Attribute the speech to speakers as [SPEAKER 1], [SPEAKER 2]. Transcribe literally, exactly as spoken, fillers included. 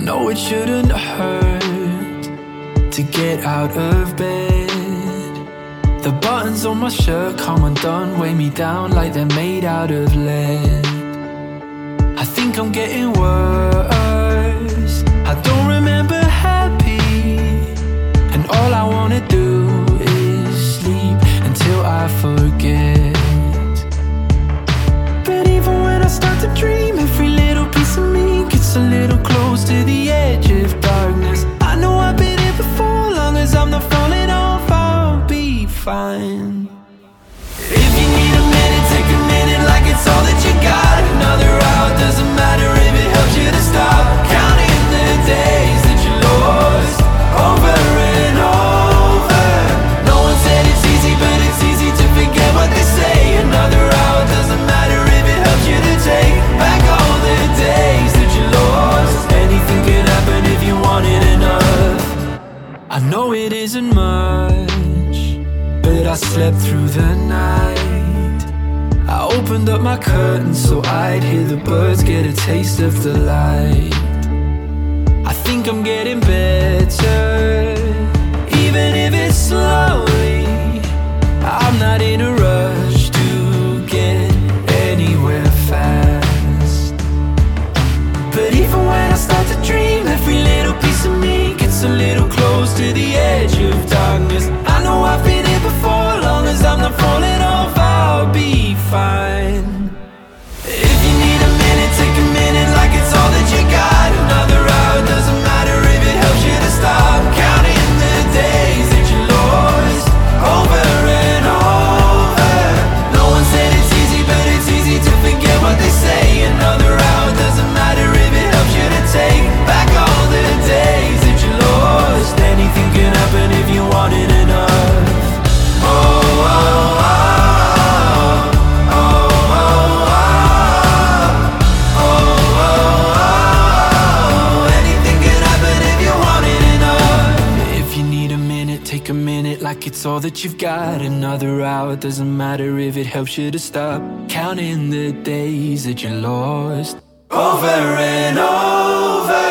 [SPEAKER 1] know it shouldn't hurt to get out of bed. The buttons on my shirt come undone, weigh me down like they're made out of lead. I think I'm getting worse, I don't remember happy, and all I wanna do is sleep until I forget. But even when I start to dream, every little piece of me gets a little close to the edge of darkness. I know I've been here before, long as I'm not falling off, I'll be fine. If you need a minute, take a minute like it's all that you got. Another hour, doesn't matter if it helps you to stop counting the days that you lost over and over. No one said it's easy, but it's easy to forget what they say. Another hour, doesn't matter if it helps you to take back all the days that you lost. Anything can happen if you want it enough. I know it isn't much, but I slept through the night. I opened up my curtains so I'd hear the birds get a taste of the light. I think I'm getting better, even if it's slowly. I'm not in a rush to get anywhere fast. But even when I start to dream, every little piece of me gets a little close to the edge of darkness. I know I've been here before, long as I'm not falling off, I'll be fine. If you need a minute, take a minute like it's all that you got. Another hour, doesn't matter if it helps you to stop counting the days that you lost over and over. No one said it's easy, but it's easy to forget what they say. Another hour, doesn't matter if it helps you to take back all the days that you lost. Anything can happen if you want it enough. Oh, oh, oh, oh, oh, oh, oh, oh, oh. Anything can happen if you want it enough. If you need a minute, take a minute like it's all that you've got. Another hour, doesn't matter if it helps you to stop counting the days that you lost over and over.